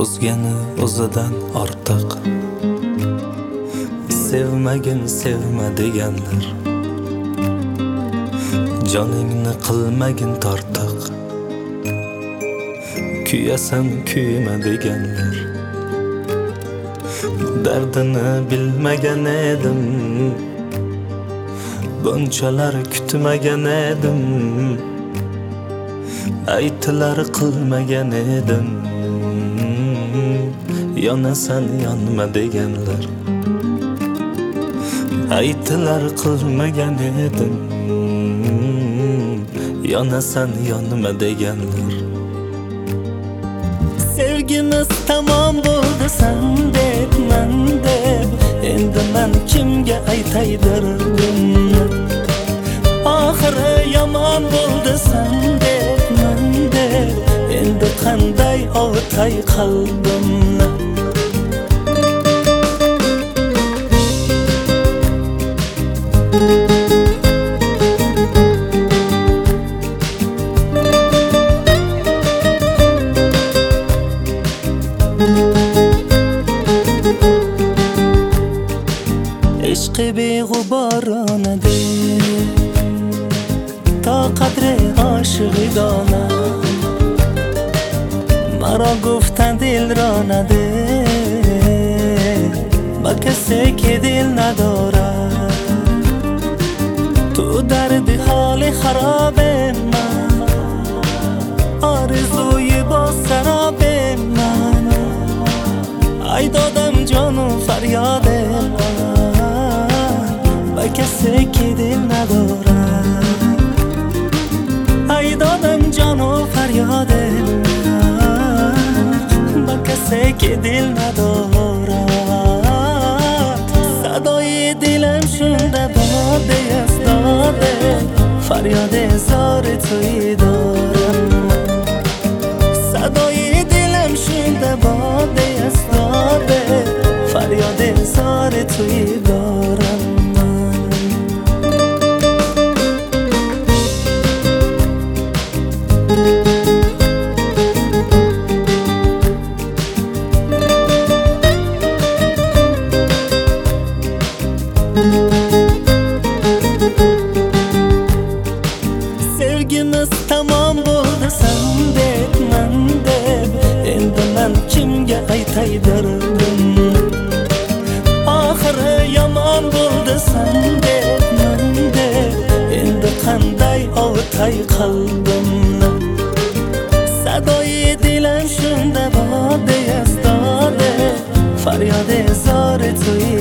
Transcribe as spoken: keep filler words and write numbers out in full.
o'zgani o'zidan ortiq. Sevmagin sevma deganlar, joningni qilmagin tortiq. Kuyasan kuyma deganlar, dardini bilmagan edim, bunchalar kutmagan edim, aytlar qilmagan edim. Yonasan yonma deganlar, aytlar qilmagan edim, yonasan yonma deganlar. Sevgimiz tamom bo'ldi san deb, man deb, endi man kimga aytay dardim. Oxiri yomon bo'ldi san deb, man deb, endi qanday ovutay qalbimni. عشق بی‌غبارانه ده تا قدر عاشقیدانه، مرا گفتن دل را نده با کسی که دل نداره. تو درد حال خراب من، آرزوی با سراب من، ای دادم جان و فریاد من با کسی که دل نداره. ای دادم جان و فریاد من با کسی که دل نداره. صدای دلم شونده باده از داده، فریاد زار توی دارم. صدای دلم شونده باده از داده، فریاد زار توی دارم. Sevgimiz tamom bo'ldi san deb, man deb, endi man kimga aytay dardim. Oxiri yomon bo'ldi san deb, man deb, endi qanday ovutay qalbimni. Sadoy dilim shunda bode yastode, faryod zor to'y